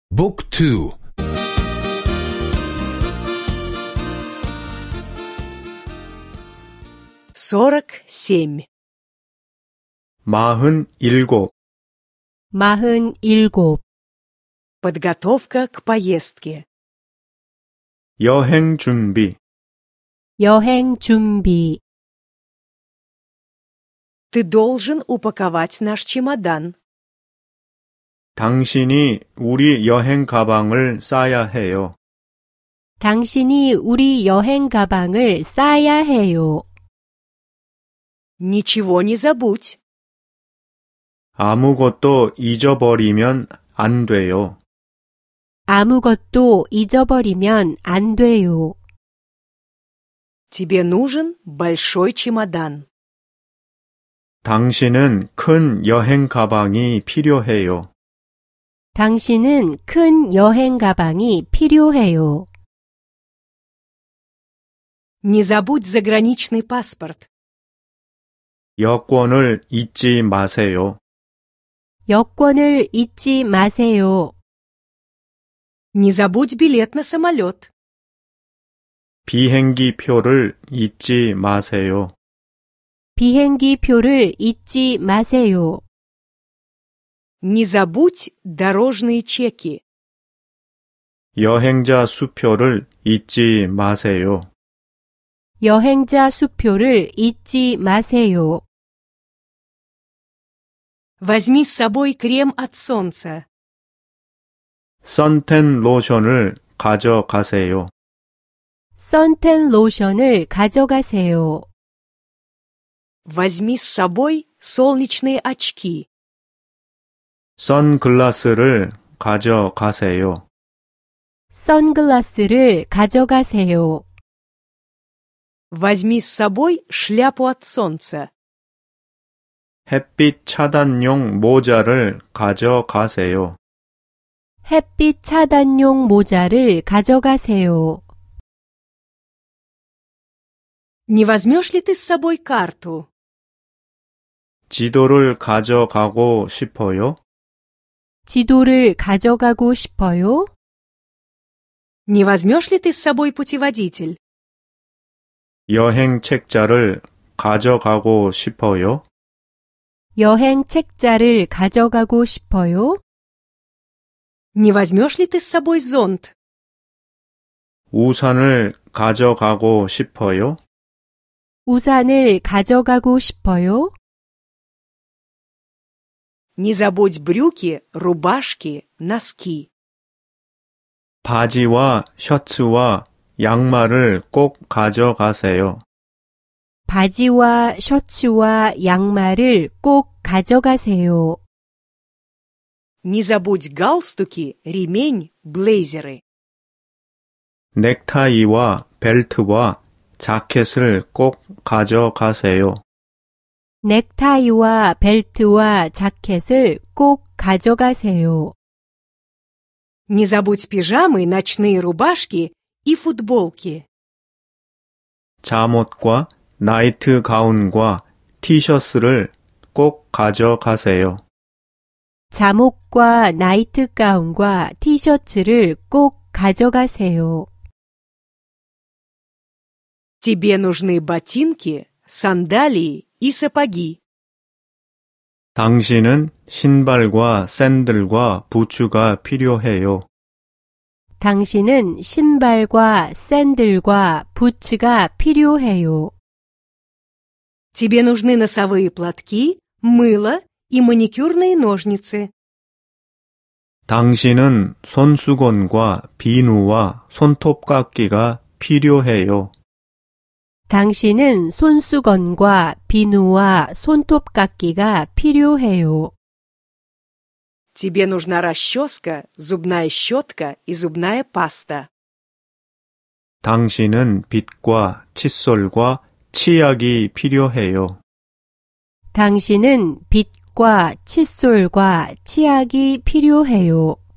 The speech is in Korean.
Book 2 47. 47. 47. Подготовка к поездке. 여행 준비. 여행 준비. Ты должен упаковать наш чемодан. 당신이 우리 여행 가방을 싸야 해요. 당신이 우리 여행 가방을 싸야 해요. Ничего не забудь. 아무것도 잊어버리면 안 돼요. 아무것도 잊어버리면 안 돼요. Тебе нужен большой чемодан. 당신은 큰 여행 가방이 필요해요. 당신은 큰 여행 가방이 필요해요. Не забудь заграничный паспорт. 여권을 잊지 마세요. 여권을 잊지 마세요. Не забудь билет на самолет. 비행기 표를 잊지 마세요. 비행기 표를 잊지 마세요. Не забудь дорожные чеки. 여행자 수표를 잊지 마세요. 여행자 수표를 잊지 마세요. Возьми с собой крем от солнца. 선텐 로션을 가져가세요. 선텐 로션을 가져가세요. Возьми с собой солнечные очки. 선글라스를 가져가세요. 선글라스를 가져가세요. Возьми с собой шляпу от солнца. 햇빛 차단용 모자를 가져가세요. 햇빛 차단용 모자를 가져가세요. Не возьмешь ли ты с собой карту? 지도를 가져가고 싶어요? 지도를 가져가고 싶어요? Не возьмешь ли ты с собой путеводитель? 여행 책자를 가져가고 싶어요? 여행 책자를 가져가고 싶어요? Не возьмешь ли ты с собой зонт? 우산을 가져가고 싶어요? 우산을 가져가고 싶어요? Не забудь брюки, рубашки, носки. 바지와 셔츠와 양말을 꼭 가져가세요. 바지와 셔츠와 양말을 꼭 가져가세요. Не забудь галстуки, ремень, блейзеры. 넥타이와 벨트와 자켓을 꼭 가져가세요. 넥타이와 벨트와 자켓을 꼭 가져가세요. Не забудь пижамы, ночные рубашки и футболки. 잠옷과 나이트 가운과 티셔츠를 꼭 가져가세요. 잠옷과 나이트 가운과 티셔츠를 꼭 가져가세요. Тебе нужны ботинки, сандалии и сапоги. 당신은 신발과 샌들과 부츠가 필요해요. 당신은 신발과 샌들과 부츠가 필요해요. Тебе нужны носовые платки, мыло и маникюрные ножницы. 당신은 손수건과 비누와 손톱깎이가 필요해요. 당신은 손수건과 비누와 손톱깎이가 필요해요. Тебе нужна расческа, зубная щетка и зубная паста. 당신은 빗과 칫솔과 치약이 필요해요. 당신은 빗과 칫솔과 치약이 필요해요.